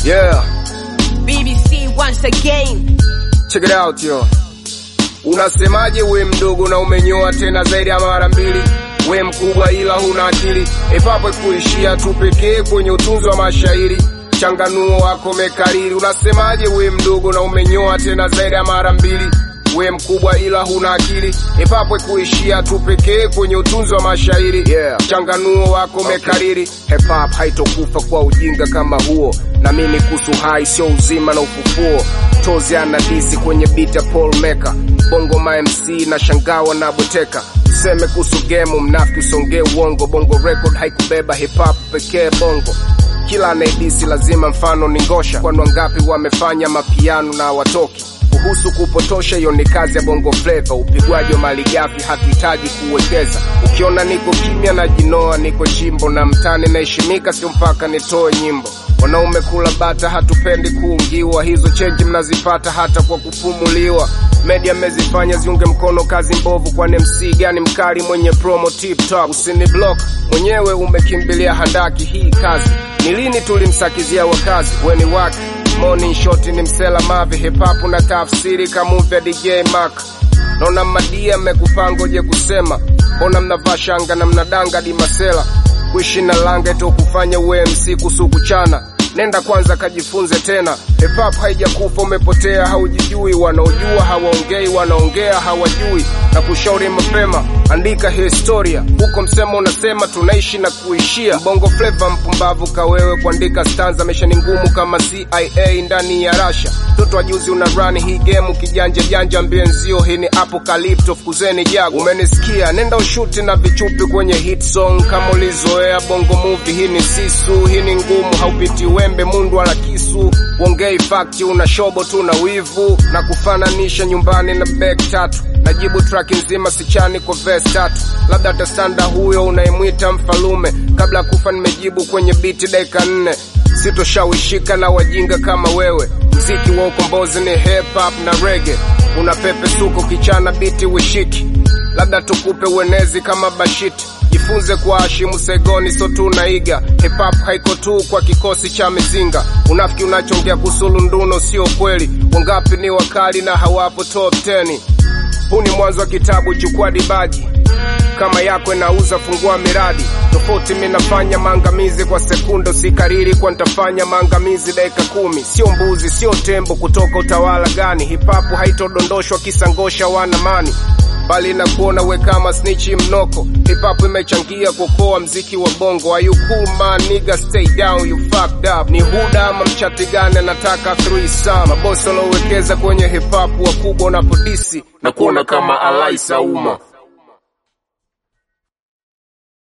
Yeah. BBC once again. Check it out yo. Unasemaje we mdogo na umenyoa tena zaidi ya mara mbili? We mkubwa ila huna akili. Epapo kuishia tu pekee kwenye utunzi wa mashairi. Changanuo wako mekariri. Unasemaje we mdogo na umenyoa tena zaidi ya mara mbili? We mkubwa ila huna akili. Epapo kuishia tu pekee kwenye utunzi wa mashairi. Changanuo wako mekariri. Hip hop haitokufa kwa ujinga kama huo. Na mimi kuhusu hai sio uzima na ufufuo. Tozi anadisi kwenye beat ya Paul Meka. Bongo ma MC na shangawa na boteka. Useme kuhusu game mnafiki usongee uongo. Bongo record haikubeba hip hop pekee bongo. Kila anayedisi lazima mfano ni ngosha. Kwani wangapi wamefanya mapiano na watoki. Kuhusu kupotosha hiyo ni kazi ya bongo flavor. Upigwaji wa malighafi hatuhitaji kuwekeza. Ukiona niko kimya na jinoa niko chimbo. Na mtani naheshimika sio mpaka nitoe nyimbo. Wanaume kula bata hatupendi kuungiwa. Hizo change mnazipata hata kwa kupumuliwa. Media mezifanya ziunge mkono kazi mbovu. Kwa MC gani mkali mwenye promo tip top. Usini block mwenyewe umekimbilia handaki hii kazi. Ni lini tulimsakizia wakazi. Weni wake morning shot ni msela mavi. Hip hop na tafsiri kama movie DJ Mark. Naona madia mekupango je kusema. Mbona mnavaa shanga na mnadanga di masela. Kuishi na langa to kufanya UMC kusuku chana. Nenda kwanza kajifunze tena. Hip hop haijakufa umepotea haujijui. Wanaojua hawaongei wanaongea hawajui. Na kushauri mapema andika historia. Huko msemo unasema tunaishi na kuishia. Bongo flavor mpumbavu kawewe kuandika stanza. Mesha ni ngumu kama CIA ndani ya Russia. Toto wajuzi una run hii game kijanja janja mbenzio. Hii ni apocalypto fukuzeni jago. Umenisikia nenda ushuti na vichupi kwenye hit song. Kama ulizoea bongo movie hii ni sisu. Hii ni ngumu haupiti wembe mundu wala kisu. Wongei fact una shobo tu na wivu. Na kufananisha nyumbani na back tatu. Najibu track nzima sichani kwa verse tatu. Labda atasanda huyo unaimwita mfalume. Kabla kufa nimejibu kwenye beat dakika 4. Sitoshawishika na wajinga kama wewe. Mziki wa ukombozi ni hip hop na reggae. Una pepe suko kichana biti wishiki. Labda tukupe uenezi kama Bashiti. Jifunze kwa Hashimu Segoni so tunaiga. Hip hop haiko tu kwa kikosi cha mizinga. Unafiki unachongea kusulu nduno sio kweli. Wangapi ni wakali na hawapo top 10. Huu ni mwanzo wa kitabu chukua dibaji. Kama yako inauza fungua miradi. Tofauti mimi nafanya maangamizi kwa sekundo. Sikariri kwa nitafanya maangamizi dakika 10. Sio mbuzi sio tembo kutoka utawala gani. Hip hop haitodondoshwa kisangosha wanamani. Bali na kuona we kama snitchi mnoko. Hip hop imechangia kuokoa mziki wa bongo. Are you cool man nigga stay down you fucked up. Ni huda ama mchati gani anataka 3 some. Maboso lowekeza kwenye hip hop wakubwa unapodisi. Na kuona kama Alaisa Uma.